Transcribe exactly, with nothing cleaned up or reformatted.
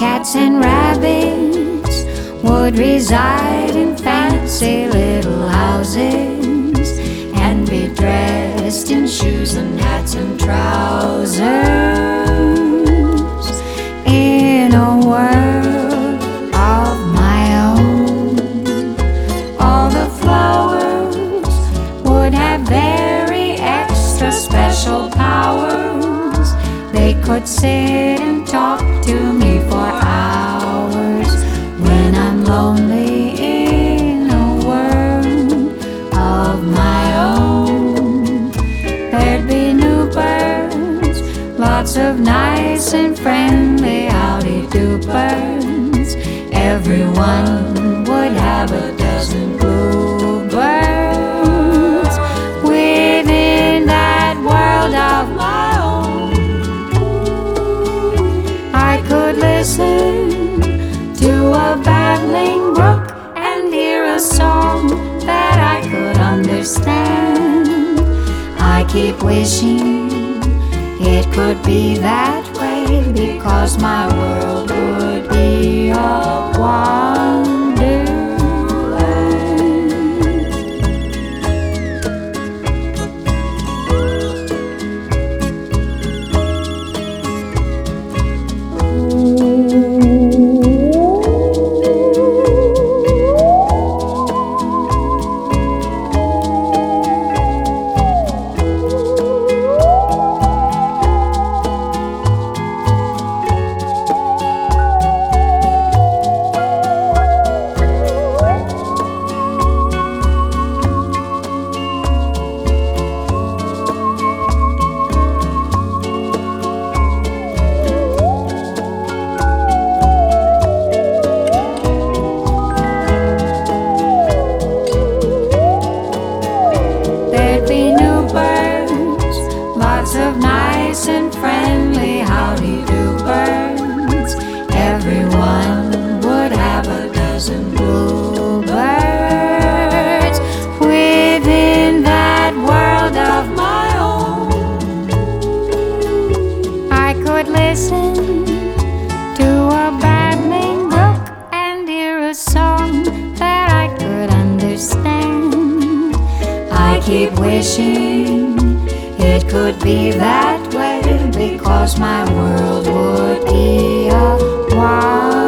cats and rabbits would reside in fancy little houses and be dressed in shoes and hats and trousers. In a world of my own, all the flowers would have very extra special powers. They could sit and talk to me for hours when I'm lonely in a world of my own. There'd be new birds, lots of nice and friendly howdy-do birds. Everyone would have a dozen bluebirds within that world of my own. I could listen to a babbling brook and hear a song that I could understand. I keep wishing it could be that way, because my world would be a wonderland. Of nice and friendly howdy-do birds. Everyone would have a dozen bluebirds within that world of my own. I could listen to a babbling brook and hear a song that I could understand. I keep wishing it could be that way, because my world would be a wild